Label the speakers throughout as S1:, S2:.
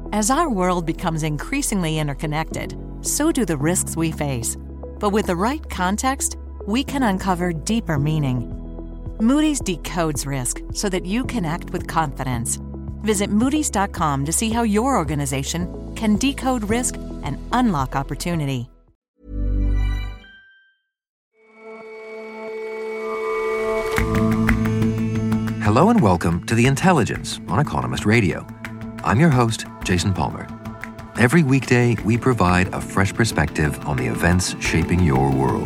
S1: As our world becomes increasingly interconnected, so do the risks we face. But with the right context, we can uncover deeper meaning. Moody's decodes risk so that you can act with confidence. Visit Moody's.com to see how your organization can decode risk and unlock opportunity.
S2: Hello and welcome to The Intelligence on Economist Radio. I'm your host, Jason Palmer. Every weekday, we provide a fresh perspective on the events shaping your world.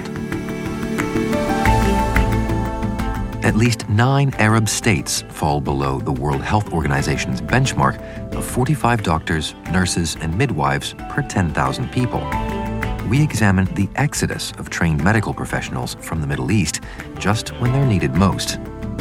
S2: At least 9 Arab states fall below the World Health Organization's benchmark of 45 doctors, nurses, and midwives per 10,000 people. We examine the exodus of trained medical professionals from the Middle East just when they're needed most.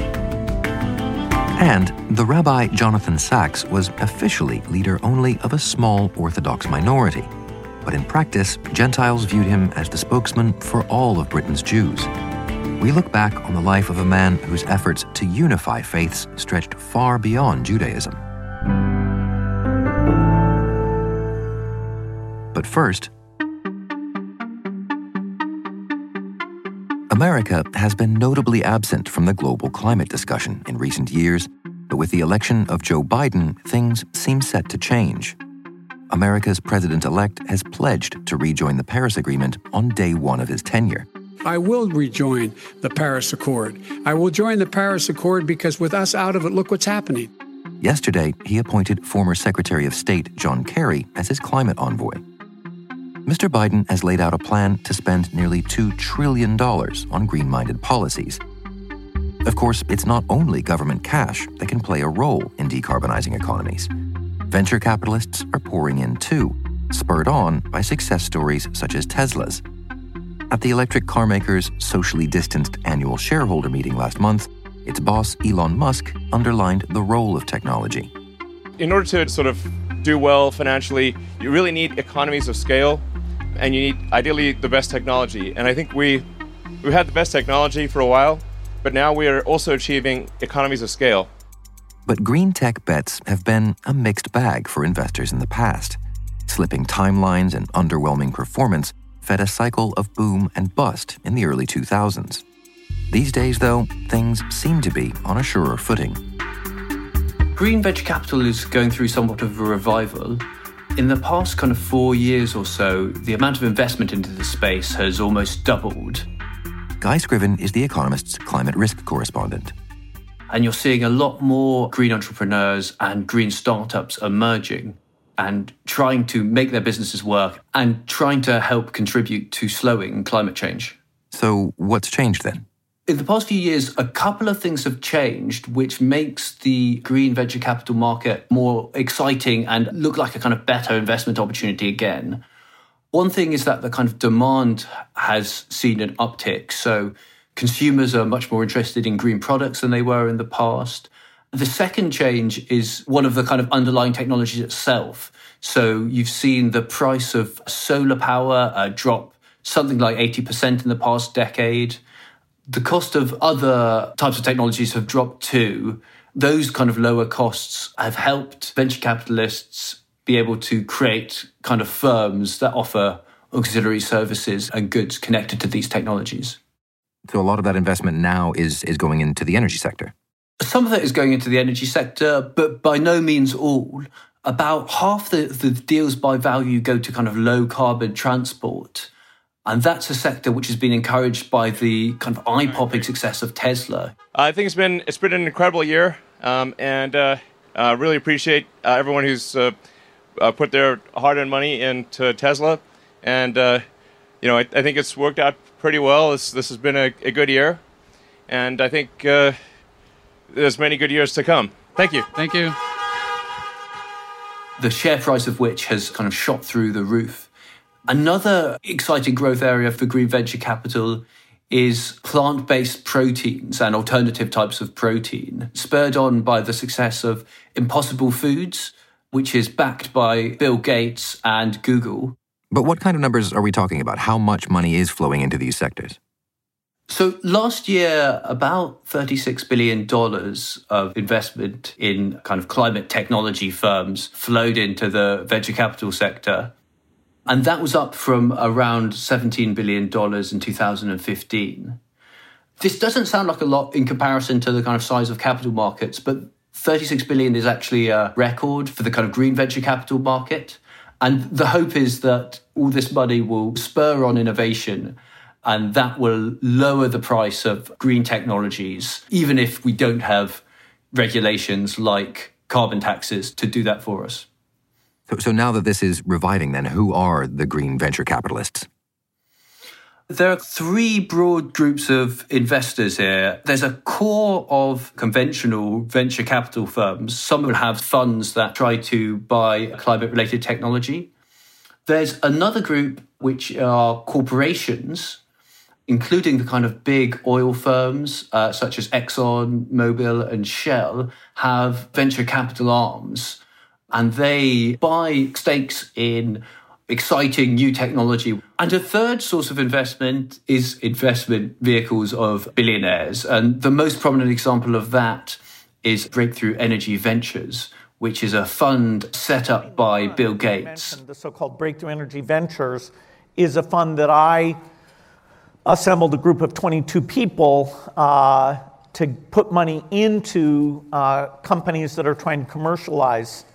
S2: And the Rabbi Jonathan Sacks was officially leader only of a small Orthodox minority. But in practice, Gentiles viewed him as the spokesman for all of Britain's Jews. We look back on the life of a man whose efforts to unify faiths stretched far beyond Judaism. But first, America has been notably absent from the global climate discussion in recent years, but with the election of Joe Biden, things seem set to change. America's president-elect has pledged to rejoin the Paris Agreement on day one of his tenure.
S3: I will rejoin the Paris Accord. I will join the Paris Accord because with us out of it, look what's happening.
S2: Yesterday, he appointed former Secretary of State John Kerry as his climate envoy. Mr. Biden has laid out a plan to spend nearly $2 trillion on green-minded policies. Of course, it's not only government cash that can play a role in decarbonizing economies. Venture capitalists are pouring in too, spurred on by success stories such as Tesla's. At the electric car maker's socially distanced annual shareholder meeting last month, its boss, Elon Musk, underlined the role of technology.
S4: In order to sort of do well financially, you really need economies of scale, and you need, ideally, the best technology. And I think we've had the best technology for a while, but now we are also achieving economies of scale.
S2: But green tech bets have been a mixed bag for investors in the past. Slipping timelines and underwhelming performance fed a cycle of boom and bust in the early 2000s. These days, though, things seem to be on a surer footing.
S5: Green venture capital is going through somewhat of a revival. In the past 4 years or so, the amount of investment into the space has almost doubled.
S2: Guy Scriven is The Economist's climate risk correspondent.
S5: And you're seeing a lot more green entrepreneurs and green startups emerging and trying to make their businesses work and trying to help contribute to slowing climate change.
S2: So what's changed then?
S5: In the past few years, a couple of things have changed, which makes the green venture capital market more exciting and look like a kind of better investment opportunity again. One thing is that the kind of demand has seen an uptick. So consumers are much more interested in green products than they were in the past. The second change is one of the kind of underlying technologies itself. So you've seen the price of solar power drop something like 80% in the past decade. The cost of other types of technologies have dropped too. Those kind of lower costs have helped venture capitalists be able to create kind of firms that offer auxiliary services and goods connected to these technologies.
S2: So a lot of that investment now is going into the energy sector.
S5: Some of it is going into the energy sector, but by no means all. About half the deals by value go to kind of low carbon transport. And that's a sector which has been encouraged by the kind of eye-popping success of Tesla.
S4: I think it's been an incredible year, and really appreciate everyone who's put their hard-earned money into Tesla. And I think it's worked out pretty well. This has been a good year, and I think there's many good years to come. Thank you.
S6: Thank you.
S5: The share price of which has kind of shot through the roof. Another exciting growth area for green venture capital is plant-based proteins and alternative types of protein, spurred on by the success of Impossible Foods, which is backed by Bill Gates and Google.
S2: But what kind of numbers are we talking about? How much money is flowing into these sectors?
S5: So last year, about $36 billion of investment in kind of climate technology firms flowed into the venture capital sector. And that was up from around $17 billion in 2015. This doesn't sound like a lot in comparison to the kind of size of capital markets, but 36 billion is actually a record for the kind of green venture capital market. And the hope is that all this money will spur on innovation, and that will lower the price of green technologies, even if we don't have regulations like carbon taxes to do that for us.
S2: So now that this is reviving, then, who are the green venture capitalists?
S5: There are three broad groups of investors here. There's a core of conventional venture capital firms. Some will have funds that try to buy climate-related technology. There's another group which are corporations, including the kind of big oil firms such as Exxon, Mobil and Shell, have venture capital arms, and they buy stakes in exciting new technology. And a third source of investment is investment vehicles of billionaires. And the most prominent example of that is Breakthrough Energy Ventures, which is a fund set up by Bill Gates.
S6: The so-called Breakthrough Energy Ventures is a fund that I assembled a group of 22 people to put money into companies that are trying to commercialize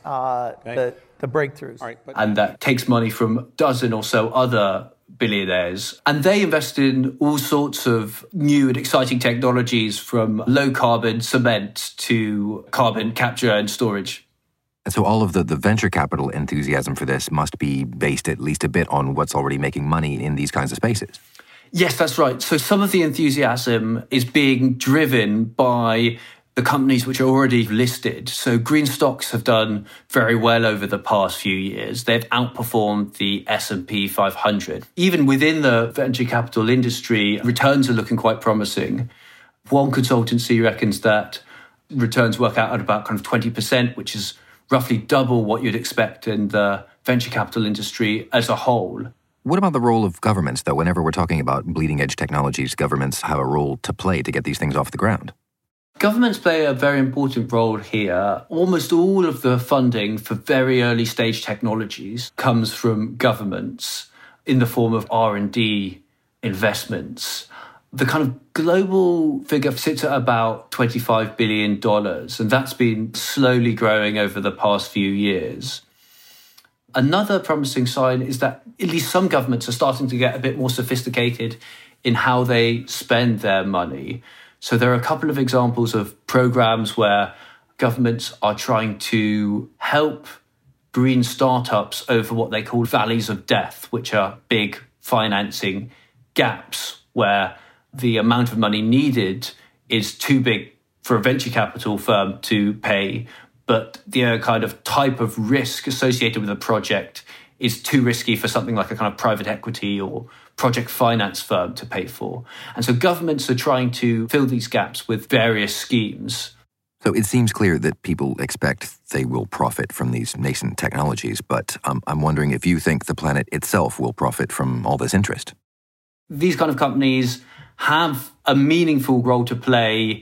S6: the breakthroughs.
S5: Right, and that takes money from a dozen or so other billionaires. And they invest in all sorts of new and exciting technologies, from low-carbon cement to carbon capture and storage.
S2: And so all of the venture capital enthusiasm for this must be based at least a bit on what's already making money in these kinds of spaces.
S5: Yes, that's right. So some of the enthusiasm is being driven by the companies which are already listed. So green stocks have done very well over the past few years. They've outperformed the S&P 500. Even within the venture capital industry, returns are looking quite promising. One consultancy reckons that returns work out at about kind of 20%, which is roughly double what you'd expect in the venture capital industry as a whole.
S2: What about the role of governments, though? Whenever we're talking about bleeding-edge technologies, governments have a role to play to get these things off the ground.
S5: Governments play a very important role here. Almost all of the funding for very early stage technologies comes from governments in the form of R&D investments. The kind of global figure sits at about $25 billion, and that's been slowly growing over the past few years. Another promising sign is that at least some governments are starting to get a bit more sophisticated in how they spend their money. So there are a couple of examples of programs where governments are trying to help green startups over what they call valleys of death, which are big financing gaps where the amount of money needed is too big for a venture capital firm to pay, but the kind of type of risk associated with a project is too risky for something like a kind of private equity or project finance firm to pay for. And so governments are trying to fill these gaps with various schemes.
S2: So it seems clear that people expect they will profit from these nascent technologies, but I'm wondering if you think the planet itself will profit from all this interest.
S5: These kind of companies have a meaningful role to play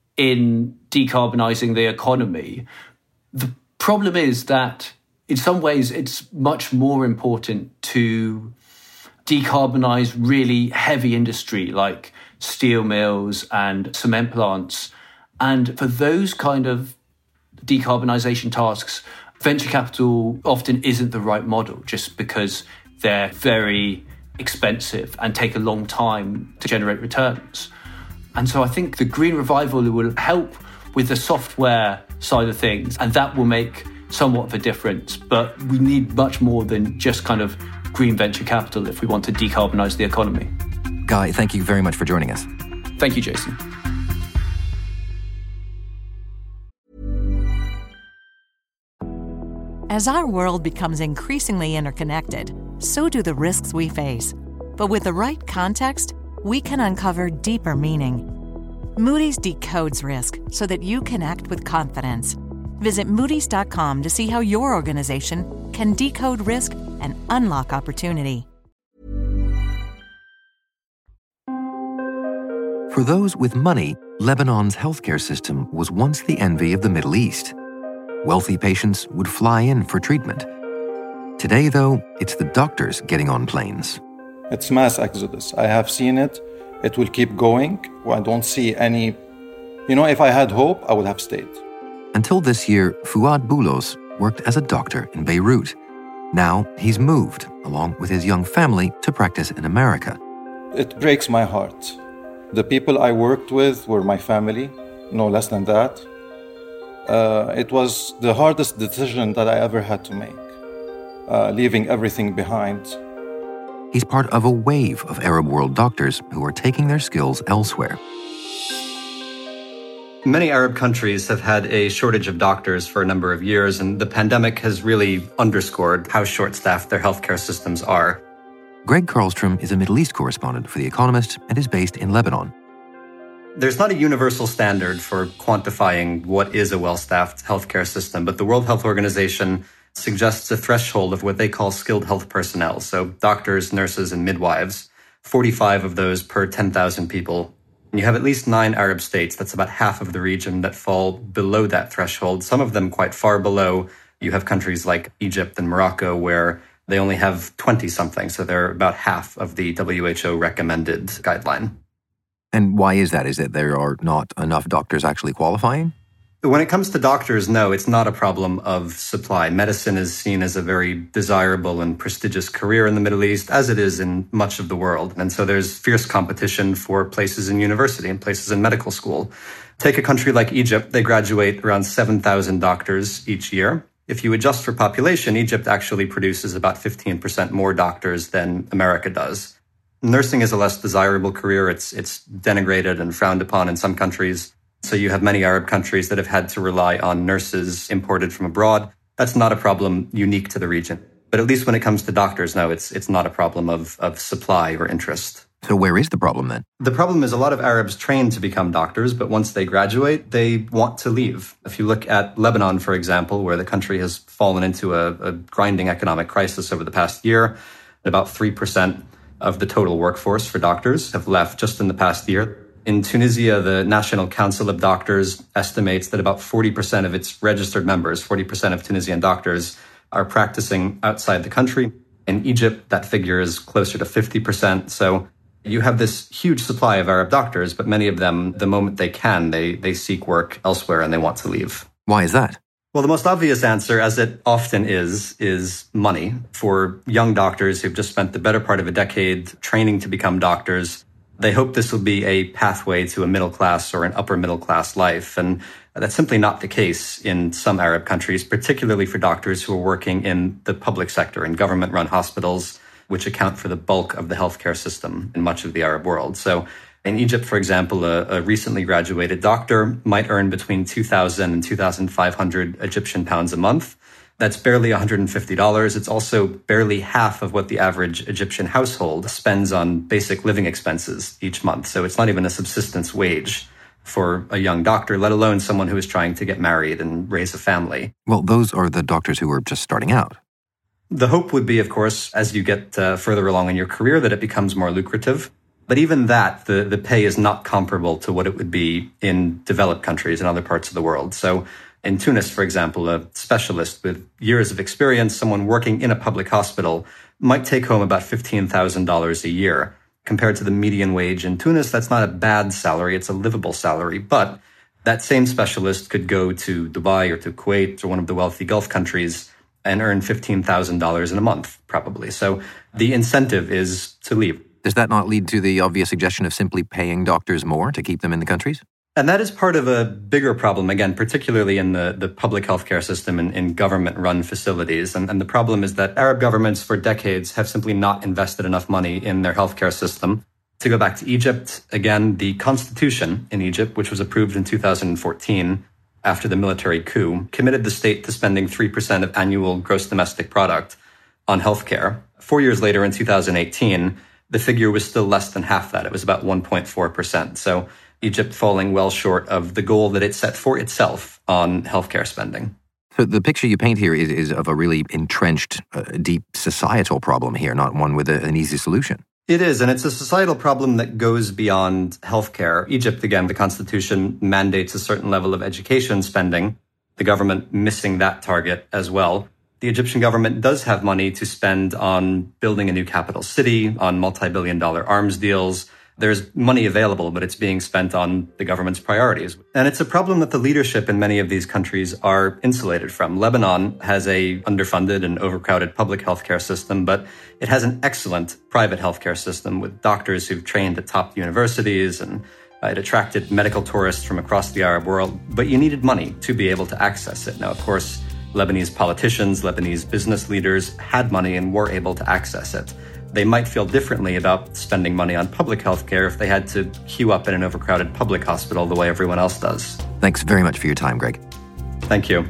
S5: in decarbonising the economy. The problem is that in some ways it's much more important to decarbonise really heavy industry like steel mills and cement plants. And for those kind of decarbonisation tasks, venture capital often isn't the right model, just because they're very expensive and take a long time to generate returns. And so I think the green revival will help with the software side of things, and that will make somewhat of a difference. But we need much more than just kind of green venture capital if we want to decarbonise the economy.
S2: Guy, thank you very much for joining us.
S5: Thank you, Jason.
S1: As our world becomes increasingly interconnected, so do the risks we face. But with the right context, we can uncover deeper meaning. Moody's decodes risk so that you can act with confidence. Visit Moody's.com to see how your organization can decode risk and unlock opportunity.
S2: For those with money, Lebanon's healthcare system was once the envy of the Middle East. Wealthy patients would fly in for treatment. Today, though, it's the doctors getting on planes.
S7: It's mass exodus. I have seen it. It will keep going. I don't see any... if I had hope, I would have stayed.
S2: Until this year, Fouad Boulos worked as a doctor in Beirut. Now he's moved, along with his young family, to practice in America.
S7: It breaks my heart. The people I worked with were my family, no less than that. It was the hardest decision that I ever had to make, leaving everything behind.
S2: He's part of a wave of Arab world doctors who are taking their skills elsewhere.
S8: Many Arab countries have had a shortage of doctors for a number of years, and the pandemic has really underscored how short-staffed their healthcare systems are.
S2: Greg Karlstrom is a Middle East correspondent for The Economist and is based in Lebanon.
S8: There's not a universal standard for quantifying what is a well-staffed healthcare system, but the World Health Organization suggests a threshold of what they call skilled health personnel, so doctors, nurses, and midwives, 45 of those per 10,000 people. And you have at least 9 Arab states, that's about half of the region, that fall below that threshold, some of them quite far below. You have countries like Egypt and Morocco where they only have 20-something, so they're about half of the WHO recommended guideline.
S2: And why is that? Is it there are not enough doctors actually qualifying?
S8: When it comes to doctors, no, it's not a problem of supply. Medicine is seen as a very desirable and prestigious career in the Middle East, as it is in much of the world. And so there's fierce competition for places in university and places in medical school. Take a country like Egypt, they graduate around 7,000 doctors each year. If you adjust for population, Egypt actually produces about 15% more doctors than America does. Nursing is a less desirable career. It's denigrated and frowned upon in some countries. So you have many Arab countries that have had to rely on nurses imported from abroad. That's not a problem unique to the region. But at least when it comes to doctors, no, it's not a problem of supply or interest.
S2: So where is the problem then?
S8: The problem is a lot of Arabs train to become doctors, but once they graduate, they want to leave. If you look at Lebanon, for example, where the country has fallen into a grinding economic crisis over the past year, about 3% of the total workforce for doctors have left just in the past year. In Tunisia, the National Council of Doctors estimates that about 40% of its registered members, 40% of Tunisian doctors, are practicing outside the country. In Egypt, that figure is closer to 50%. So you have this huge supply of Arab doctors, but many of them, the moment they can, they seek work elsewhere and they want to leave.
S2: Why is that?
S8: Well, the most obvious answer, as it often is money. For young doctors who've just spent the better part of a decade training to become doctors, they hope this will be a pathway to a middle class or an upper middle class life. And that's simply not the case in some Arab countries, particularly for doctors who are working in the public sector, in government-run hospitals, which account for the bulk of the healthcare system in much of the Arab world. So in Egypt, for example, a recently graduated doctor might earn between 2,000 and 2,500 Egyptian pounds a month. That's barely $150. It's also barely half of what the average Egyptian household spends on basic living expenses each month. So it's not even a subsistence wage for a young doctor, let alone someone who is trying to get married and raise a family.
S2: Well, those are the doctors who are just starting out.
S8: The hope would be, of course, as you get further along in your career, that it becomes more lucrative. But even that, the pay is not comparable to what it would be in developed countries in other parts of the world. So in Tunis, for example, a specialist with years of experience, someone working in a public hospital, might take home about $15,000 a year. Compared to the median wage in Tunis, that's not a bad salary, it's a livable salary. But that same specialist could go to Dubai or to Kuwait or one of the wealthy Gulf countries and earn $15,000 in a month, probably. So the incentive is to leave.
S2: Does that not lead to the obvious suggestion of simply paying doctors more to keep them in the countries?
S8: And that is part of a bigger problem, again, particularly in the public healthcare system and in government-run facilities. And the problem is that Arab governments for decades have simply not invested enough money in their healthcare system. To go back to Egypt, again, the constitution in Egypt, which was approved in 2014 after the military coup, committed the state to spending 3% of annual gross domestic product on healthcare. 4 years later, in 2018, the figure was still less than half that. It was about 1.4%. So Egypt falling well short of the goal that it set for itself on healthcare spending.
S2: So the picture you paint here is of a really entrenched, deep societal problem here, not one with an easy solution.
S8: It is, and it's a societal problem that goes beyond healthcare. Egypt, again, the constitution mandates a certain level of education spending, the government missing that target as well. The Egyptian government does have money to spend on building a new capital city, on multi-billion-dollar arms deals. There's money available, but it's being spent on the government's priorities. And it's a problem that the leadership in many of these countries are insulated from. Lebanon has a underfunded and overcrowded public healthcare system, but it has an excellent private healthcare system with doctors who've trained at top universities, and it attracted medical tourists from across the Arab world. But you needed money to be able to access it. Now, of course, Lebanese politicians, Lebanese business leaders had money and were able to access it. They might feel differently about spending money on public health care if they had to queue up in an overcrowded public hospital the way everyone else does.
S2: Thanks very much for your time, Greg.
S8: Thank you.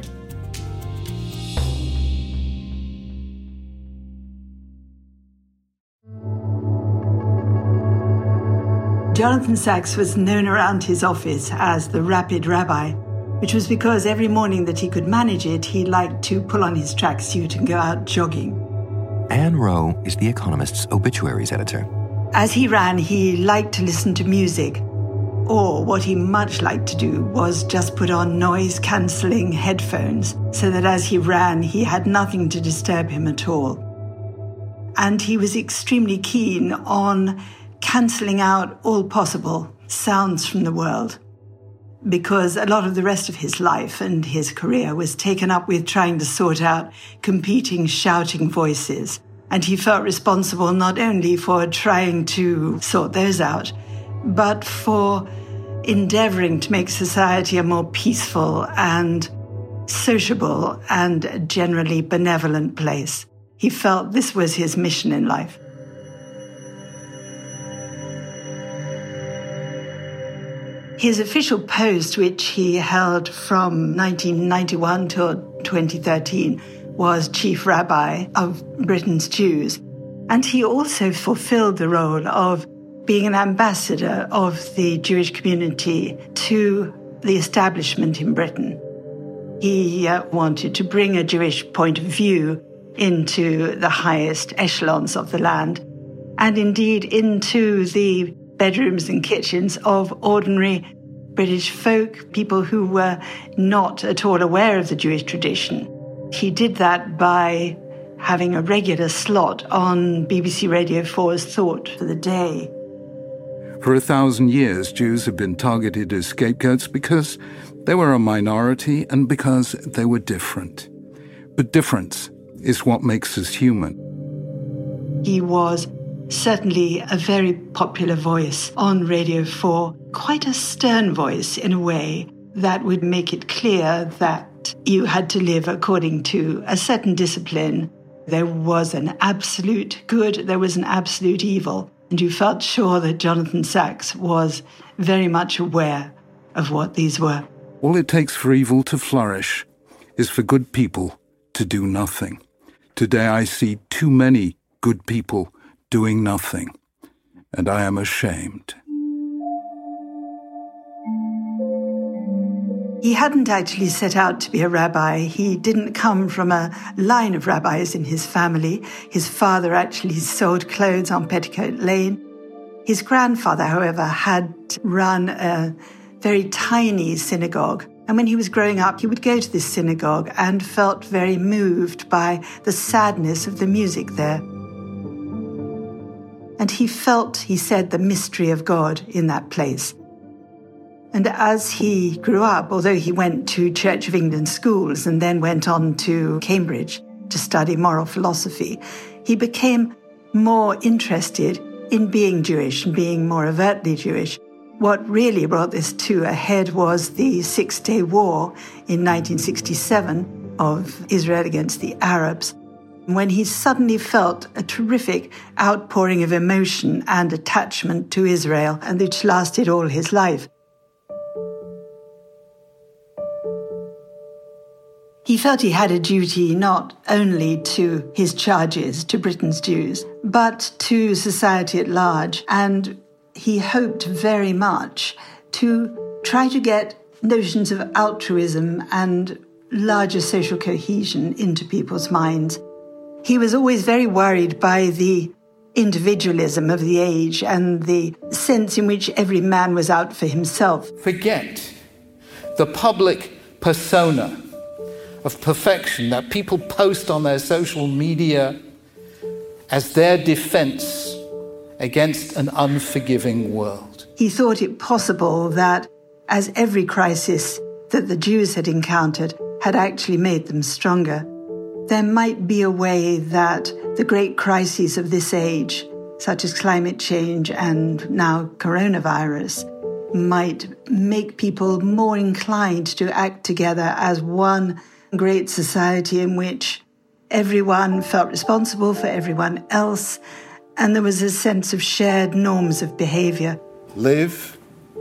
S9: Jonathan Sacks was known around his office as the Rapid Rabbi, which was because every morning that he could manage it, he liked to pull on his tracksuit and go out jogging.
S2: Anne Rowe is The Economist's obituaries editor.
S9: As he ran, he liked to listen to music, or what he much liked to do was just put on noise-cancelling headphones so that as he ran, he had nothing to disturb him at all. And he was extremely keen on cancelling out all possible sounds from the world, because a lot of the rest of his life and his career was taken up with trying to sort out competing shouting voices. And he felt responsible not only for trying to sort those out, but for endeavouring to make society a more peaceful and sociable and generally benevolent place. He felt this was his mission in life. His official post, which he held from 1991 till 2013, was Chief Rabbi of Britain's Jews. And he also fulfilled the role of being an ambassador of the Jewish community to the establishment in Britain. He wanted to bring a Jewish point of view into the highest echelons of the land, and indeed into the bedrooms and kitchens of ordinary British folk, people who were not at all aware of the Jewish tradition. He did that by having a regular slot on BBC Radio 4's Thought for the Day.
S10: For 1,000 years, Jews have been targeted as scapegoats because they were a minority and because they were different. But difference is what makes us human.
S9: He was certainly a very popular voice on Radio 4, quite a stern voice in a way that would make it clear that you had to live according to a certain discipline. There was an absolute good, there was an absolute evil, and you felt sure that Jonathan Sacks was very much aware of what these were.
S10: All it takes for evil to flourish is for good people to do nothing. Today I see too many good people doing nothing, and I am ashamed.
S9: He hadn't actually set out to be a rabbi. He didn't come from a line of rabbis in his family. His father actually sold clothes on Petticoat Lane. His grandfather, however, had run a very tiny synagogue. And when he was growing up, he would go to this synagogue and felt very moved by the sadness of the music there. And he felt, he said, the mystery of God in that place. And as he grew up, although he went to Church of England schools and then went on to Cambridge to study moral philosophy, he became more interested in being Jewish and being more overtly Jewish. What really brought this to a head was the Six-Day War in 1967 of Israel against the Arabs, when he suddenly felt a terrific outpouring of emotion and attachment to Israel, and which lasted all his life. He felt he had a duty not only to his charges, to Britain's Jews, but to society at large, and he hoped very much to try to get notions of altruism and larger social cohesion into people's minds. He was always very worried by the individualism of the age and the sense in which every man was out for himself.
S10: Forget the public persona of perfection that people post on their social media as their defense against an unforgiving world.
S9: He thought it possible that, as every crisis that the Jews had encountered had actually made them stronger, there might be a way that the great crises of this age, such as climate change and now coronavirus, might make people more inclined to act together as one great society in which everyone felt responsible for everyone else, and there was a sense of shared norms of behavior.
S10: Live,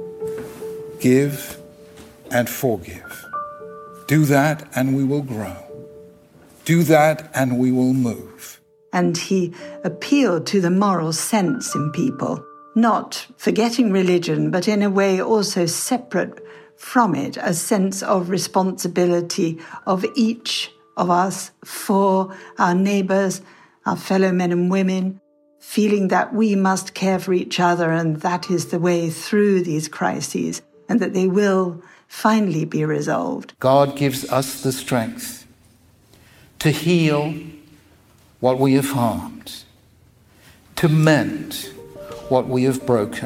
S10: give, and forgive. Do that and we will grow. Do that and we will move.
S9: And he appealed to the moral sense in people, not forgetting religion, but in a way also separate from it, a sense of responsibility of each of us for our neighbours, our fellow men and women, feeling that we must care for each other and that is the way through these crises and that they will finally be resolved.
S10: God gives us the strength to heal what we have harmed, to mend what we have broken.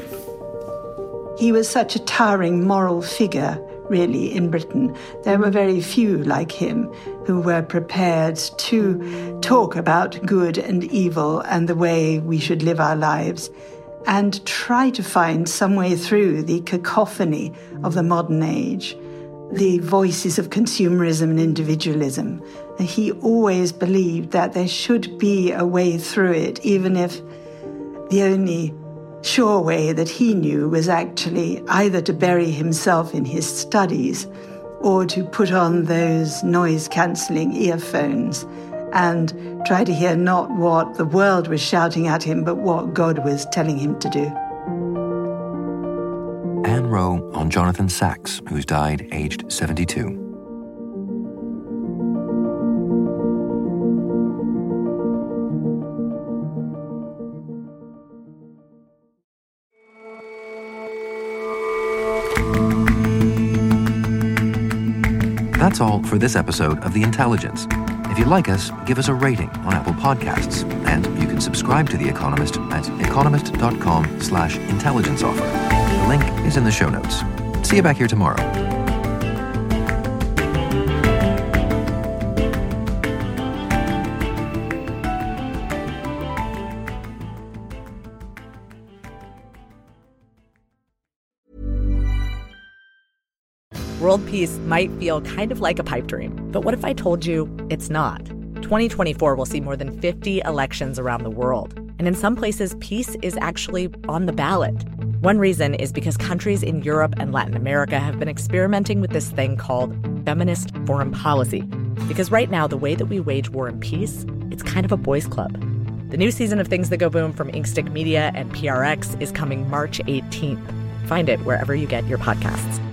S9: He was such a towering moral figure, really, in Britain. There were very few like him who were prepared to talk about good and evil and the way we should live our lives and try to find some way through the cacophony of the modern age, the voices of consumerism and individualism. He always believed that there should be a way through it, even if the only sure way that he knew was actually either to bury himself in his studies or to put on those noise-cancelling earphones and try to hear not what the world was shouting at him, but what God was telling him to do.
S2: Anne Rowe on Jonathan Sacks, who's died aged 72. That's all for this episode of The Intelligence. If you like us, give us a rating on Apple Podcasts, and you can subscribe to The Economist at economist.com/intelligence offer. The link is in the show notes. See you back here tomorrow.
S11: World peace might feel kind of like a pipe dream, but what if I told you it's not? 2024 will see more than 50 elections around the world, and in some places, peace is actually on the ballot. One reason is because countries in Europe and Latin America have been experimenting with this thing called feminist foreign policy. Because right now, the way that we wage war and peace, it's kind of a boys' club. The new season of Things That Go Boom from Inkstick Media and PRX is coming March 18th. Find it wherever you get your podcasts.